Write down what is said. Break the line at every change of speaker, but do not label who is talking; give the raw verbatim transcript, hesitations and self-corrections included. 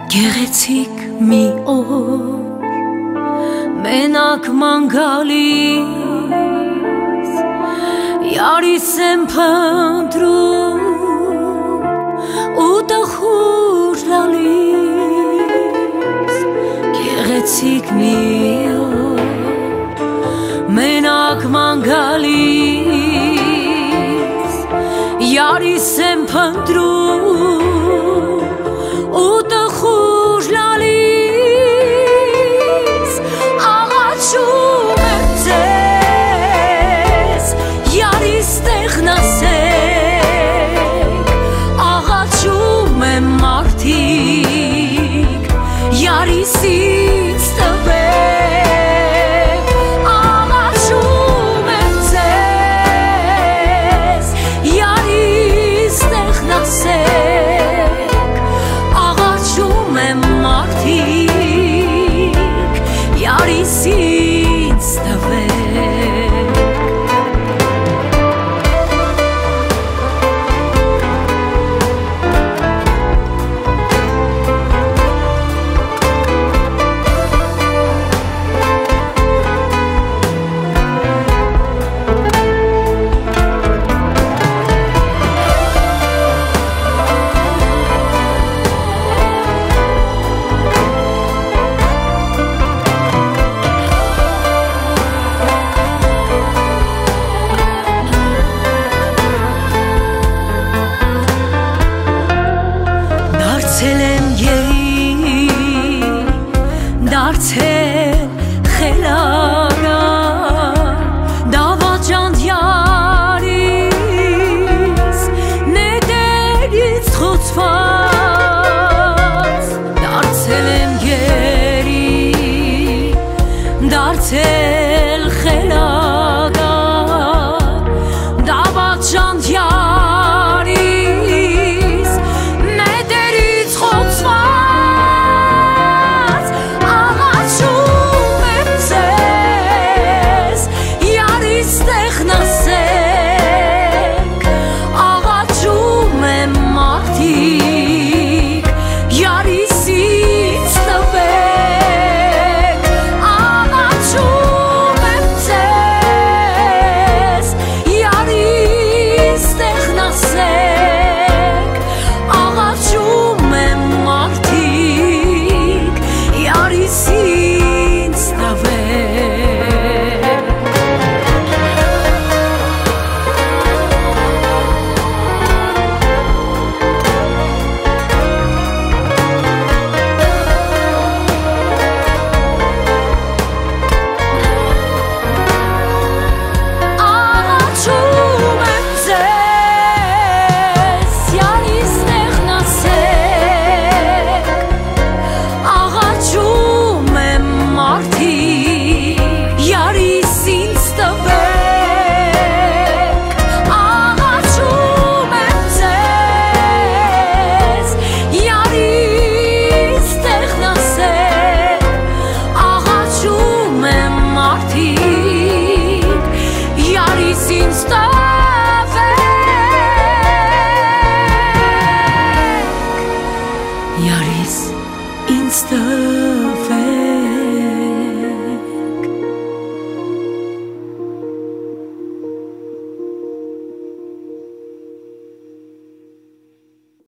Գեղեցիկ մի օր մենակ ման գալիս Յարիս եմ փնտրում ու տխուր լալիս Գեղեցիկ մի օր մենակ ման գալիս Յարիս եմ փնտրում ու տխուր լալիս Աղաչում եմ ձեզ յարիս տեղն ասեք Աղաչում եմ մարդիկ յարիսից տվեք Աղաչում եմ ձեզ յարիս տեղն ասեք Մարդիկ յարիսից տվեք Դարձել եմ գերի, դարձել խելարար, դավաճանդ յարիս, նետերից խոցված Դարձել եմ գերի, դարձել խելարար, դավաճանդ յարիս Յարիս ինձ տվեք